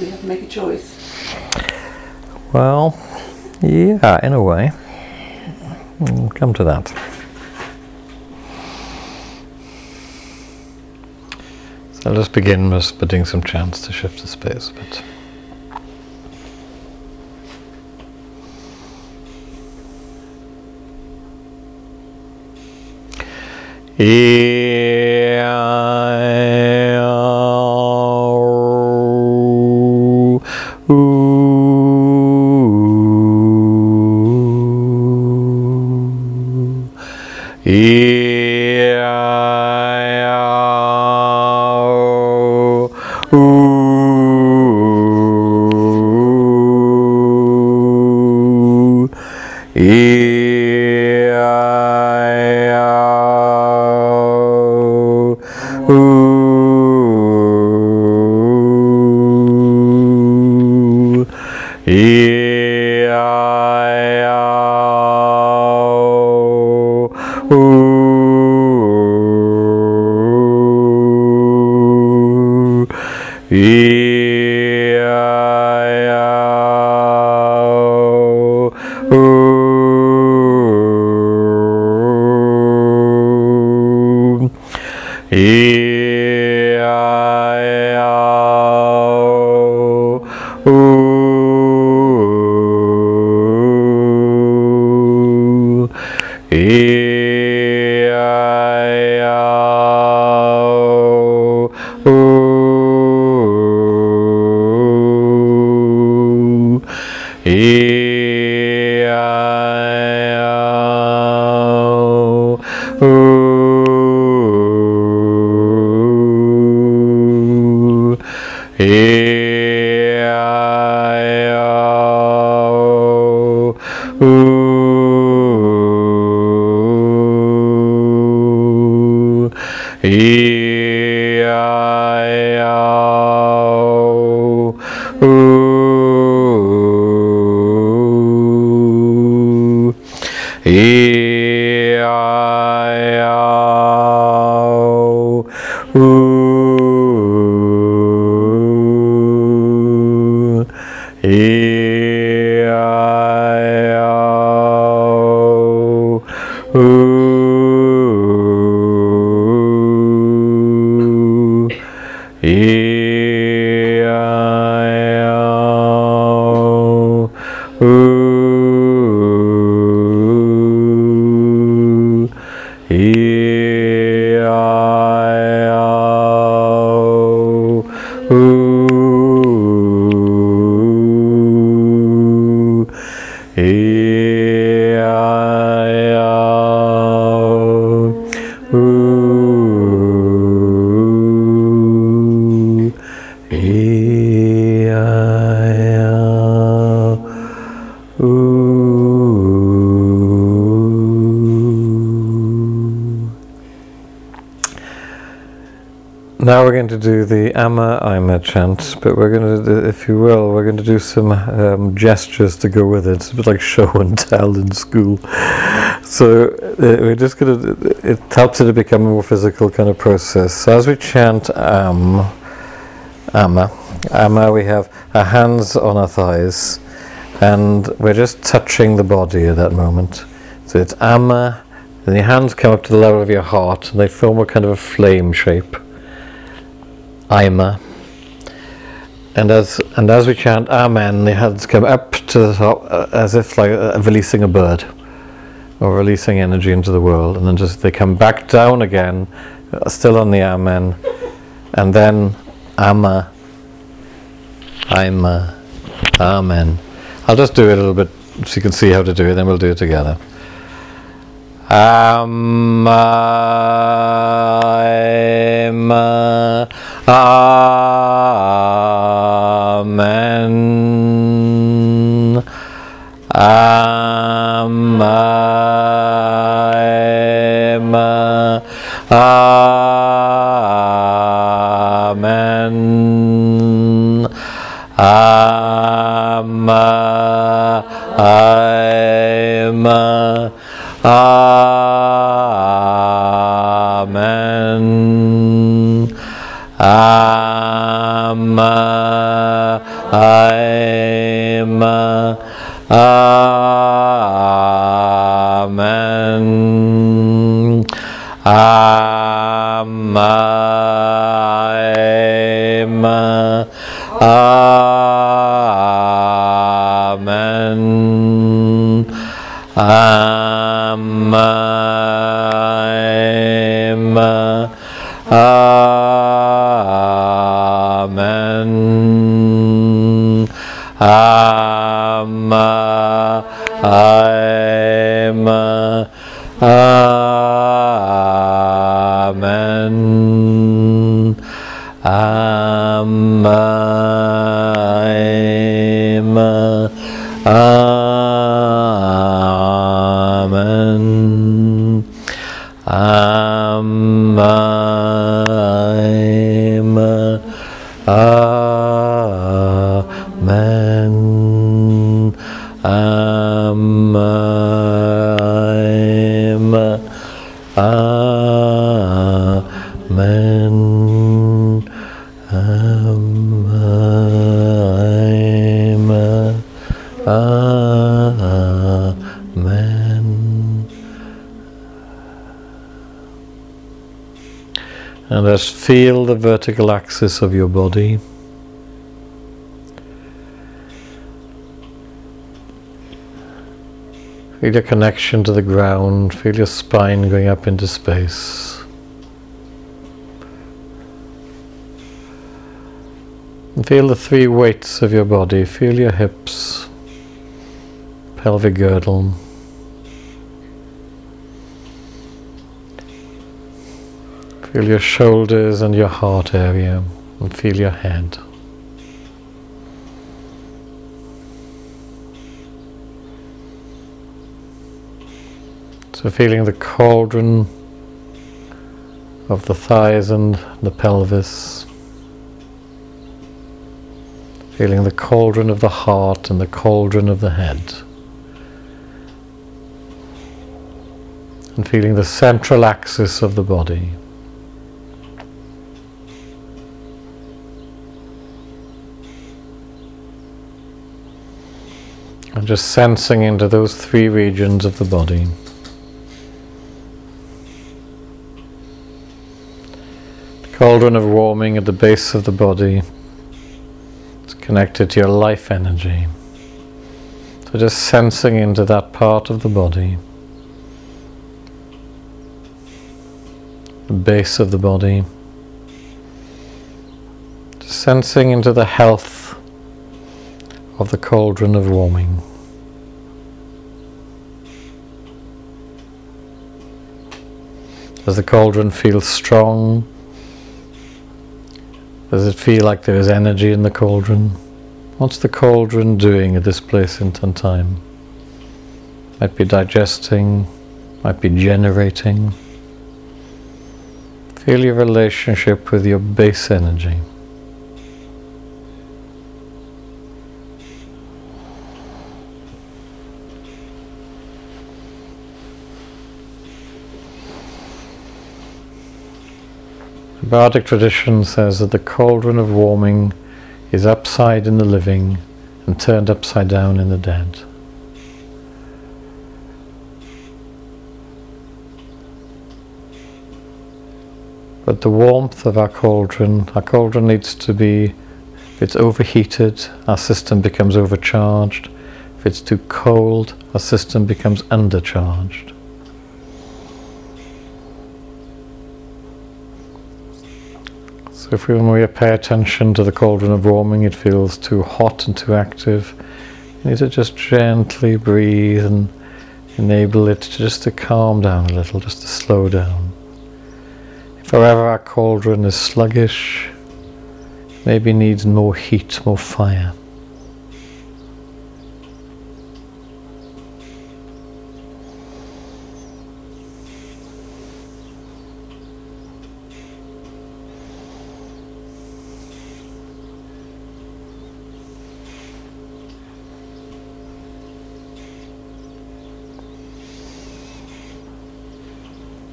we have to make a choice. Well, yeah, in a way. We'll come to that. So I'll just begin by putting some chants to shift the space a bit. Now we're going to do the Ama Ima chant, but we're going to do, if you will, we're going to do some gestures to go with it. It's a bit like show and tell in school. So we're just going to, it helps it to become a more physical kind of process. So as we chant Ama, we have our hands on our thighs, and we're just touching the body at that moment. So it's Ama, and your hands come up to the level of your heart, and they form a kind of a flame shape. Ima. And as we chant Amen, the hands come up to the top as if like releasing a bird or releasing energy into the world, and then just they come back down again, still on the Amen, and then Ama, Ima, Amen. I'll just do it a little bit so you can see how to do it, then we'll do it together. Ama, Amen. Ama, Amen. Ama, Amen. And just feel the vertical axis of your body. Feel your connection to the ground, feel your spine going up into space. And feel the three weights of your body, feel your hips, pelvic girdle. Feel your shoulders and your heart area, and feel your head. So feeling the cauldron of the thighs and the pelvis. Feeling the cauldron of the heart and the cauldron of the head. And feeling the central axis of the body. And just sensing into those three regions of the body. The cauldron of warming at the base of the body is connected to your life energy. So just sensing into that part of the body. The base of the body. Just sensing into the health of the cauldron of warming. Does the cauldron feel strong? Does it feel like there is energy in the cauldron? What's the cauldron doing at this place in time? Might be digesting, might be generating. Feel your relationship with your base energy. The Bardic tradition says that the cauldron of warming is upside in the living and turned upside down in the dead. But the warmth of our cauldron needs to be, if it's overheated, our system becomes overcharged. If it's too cold, our system becomes undercharged. So when we pay attention to the cauldron of warming, it feels too hot and too active. You need to just gently breathe and enable it to calm down a little, just to slow down. If however our cauldron is sluggish, maybe needs more heat, more fire.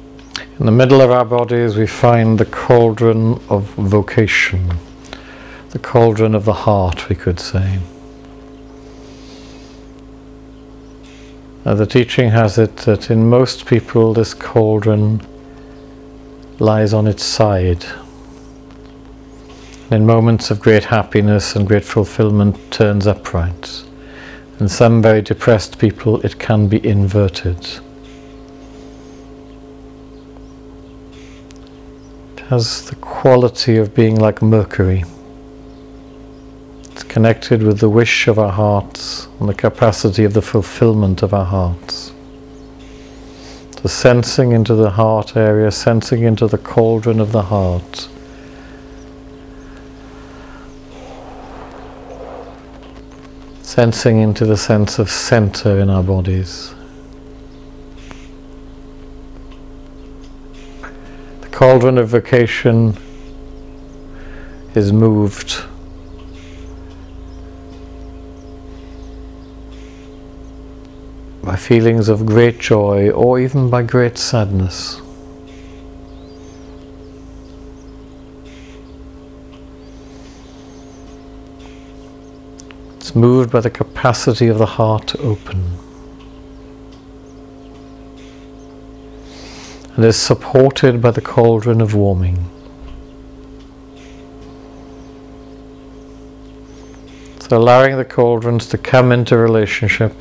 In the middle of our bodies we find the cauldron of vocation. the cauldron of the heart, we could say. Now, the teaching has it that in most people this cauldron lies on its side. In moments of great happiness and great fulfillment turns upright. In some very depressed people it can be inverted. It has the quality of being like mercury. It's connected with the wish of our hearts and the capacity of the fulfillment of our hearts. So sensing into the heart area, sensing into the cauldron of the heart, sensing into the sense of center in our bodies. The cauldron of vocation is moved by feelings of great joy or even by great sadness. It's moved by the capacity of the heart to open, and is supported by the cauldron of warming. So allowing the cauldrons to come into relationship,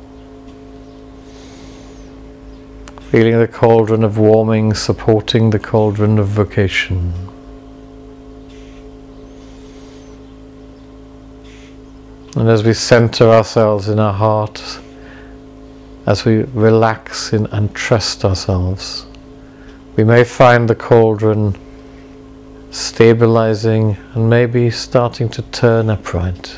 feeling the cauldron of warming supporting the cauldron of vocation. And as we center ourselves in our heart, as we relax in and trust ourselves, we may find the cauldron stabilizing and maybe starting to turn upright.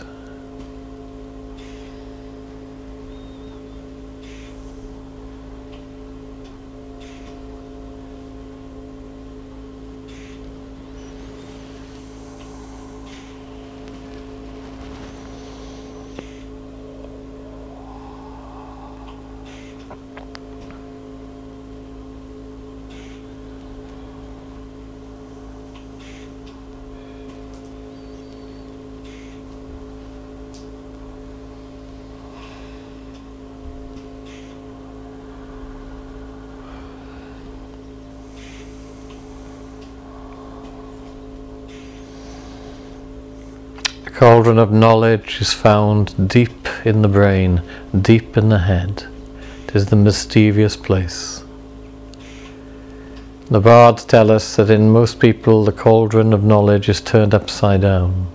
The cauldron of knowledge is found deep in the brain, deep in the head. It is the mischievous place. The bards tell us that in most people the cauldron of knowledge is turned upside down.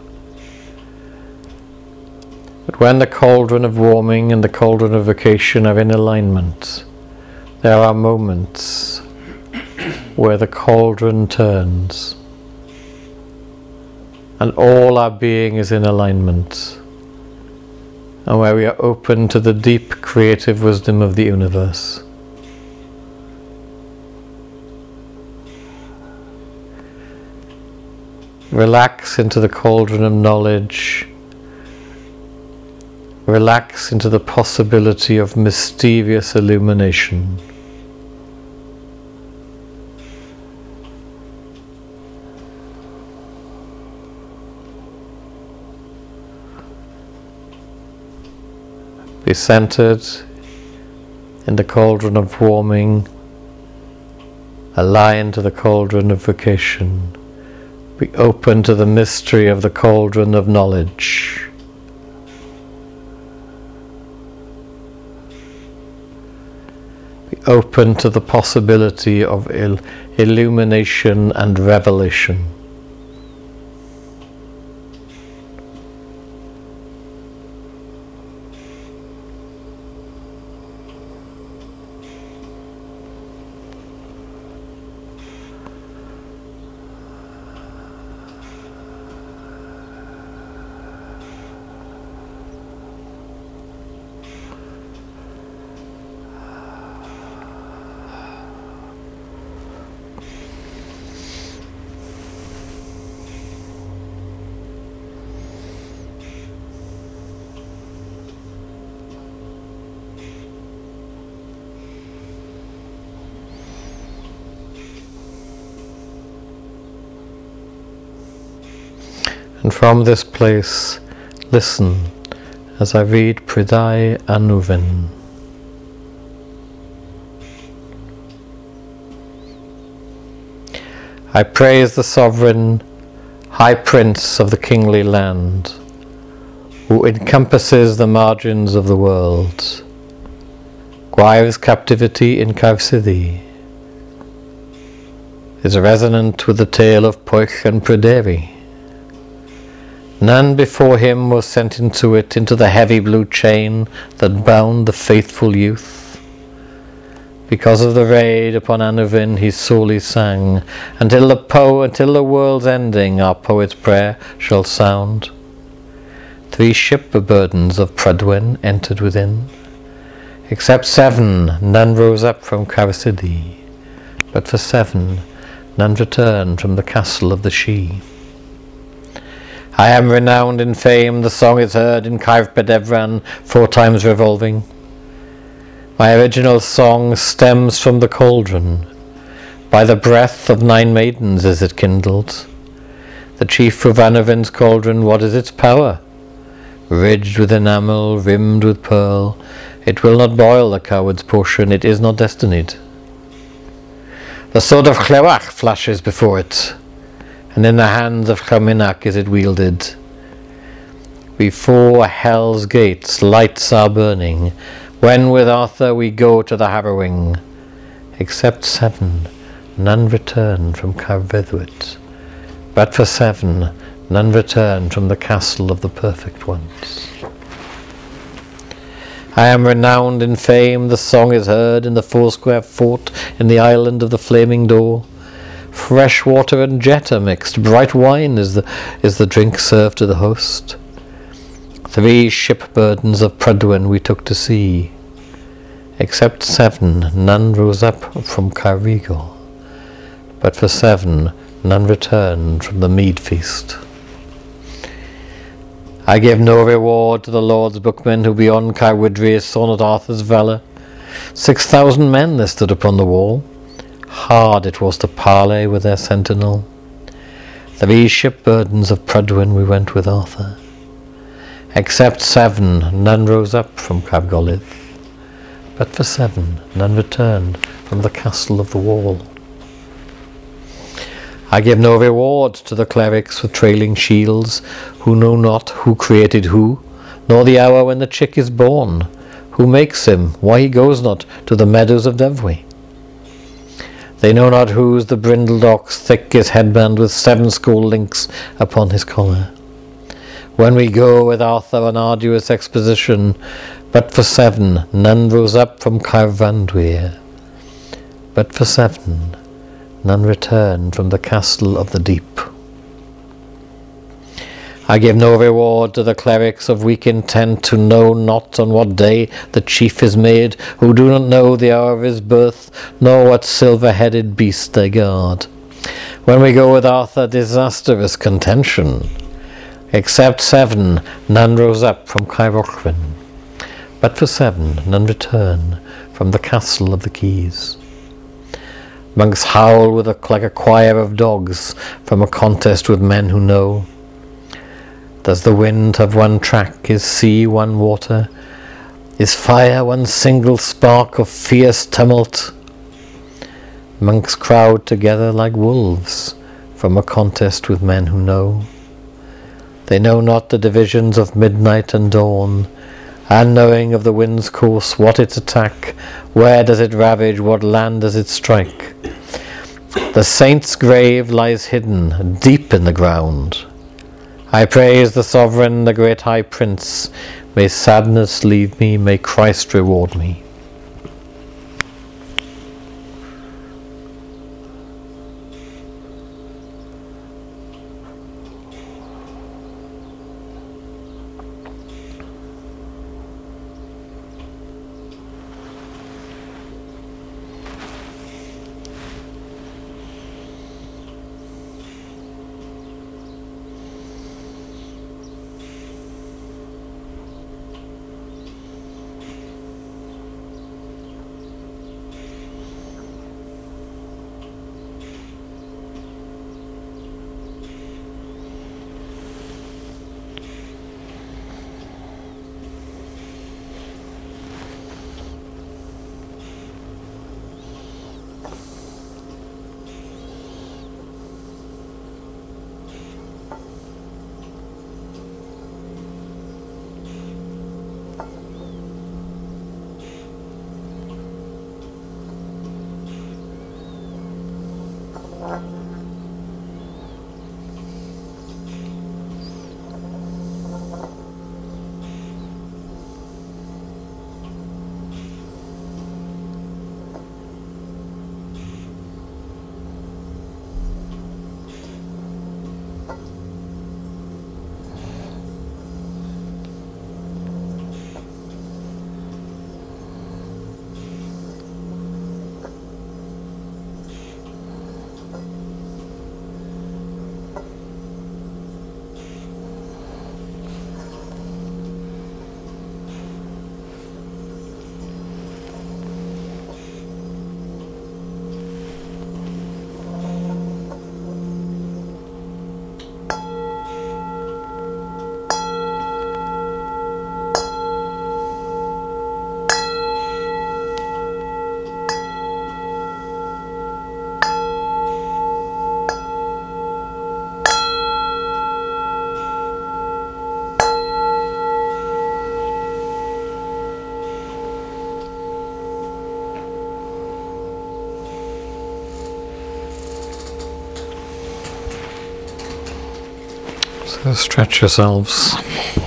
But when the cauldron of warming and the cauldron of vocation are in alignment, there are moments where the cauldron turns and all our being is in alignment, and where we are open to the deep creative wisdom of the universe. Relax into the cauldron of knowledge. Relax into the possibility of mischievous illumination. Be centered in the cauldron of warming, aligned to the cauldron of vocation. Be open to the mystery of the cauldron of knowledge. Be open to the possibility of illumination and revelation. And from this place, listen as I read Prydau Anufin. I praise the sovereign, high prince of the kingly land, who encompasses the margins of the world. Gwair's captivity in Caerphilly is resonant with the tale of Pwyll and Pryderi. None before him was sent into it, into the heavy blue chain that bound the faithful youth. Because of the raid upon Anufin he sorely sang, until the world's ending our poet's prayer shall sound. 3 ship burdens of Prydwen entered within. Except 7, none rose up from Caerphilly, but for 7, none returned from the castle of the Sidhe. I am renowned in fame, the song is heard in Caer Pedevran 4 times revolving. My original song stems from the cauldron. By the breath of 9 maidens is it kindled. The chief of Anufin's cauldron, what is its power? Ridged with enamel, rimmed with pearl, it will not boil the coward's portion, it is not destined. The sword of Llywach flashes before it, and in the hands of Llwymenach is it wielded. Before hell's gates lights are burning, when with Arthur we go to the harrowing. Except 7, none return from Caerfyrddwyd, but for 7, none return from the castle of the perfect ones. I am renowned in fame, the song is heard in the foursquare fort in the island of the flaming door. Fresh water and jet are mixed, bright wine is the drink served to the host. 3 ship burdens of Prydwen we took to sea. Except 7, none rose up from Caerwigol, but for 7, none returned from the mead feast. I give no reward to the Lord's bookmen who beyond Caerwydri saw not Arthur's valour. 6,000 men there stood upon the wall. Hard it was to parley with their sentinel. 3 ship burdens of Prydwen we went with Arthur. Except 7, none rose up from Caergolith, but for 7, none returned from the castle of the wall. I give no reward to the clerics with trailing shields, who know not who created who, nor the hour when the chick is born, who makes him, why he goes not to the meadows of Devwy. They know not whose the brindled ox, thick his headband with 7 score links upon his collar. When we go with Arthur on arduous exposition, but for 7, none rose up from Caerfandwyr, but for 7, none returned from the castle of the deep. I give no reward to the clerics of weak intent, who know not on what day the chief is made, who do not know the hour of his birth, nor what silver-headed beast they guard. When we go with Arthur, disastrous contention. Except 7, none rose up from Caerorchwyn, but for 7, none return from the castle of the keys. Monks howl like a choir of dogs from a contest with men who know. Does the wind have one track? Is sea one water? Is fire one single spark of fierce tumult? Monks crowd together like wolves from a contest with men who know. They know not the divisions of midnight and dawn, and knowing of the wind's course, what its attack, where does it ravage, what land does it strike. The saint's grave lies hidden deep in the ground. I praise the sovereign, the great high prince. May sadness leave me, may Christ reward me. So stretch yourselves.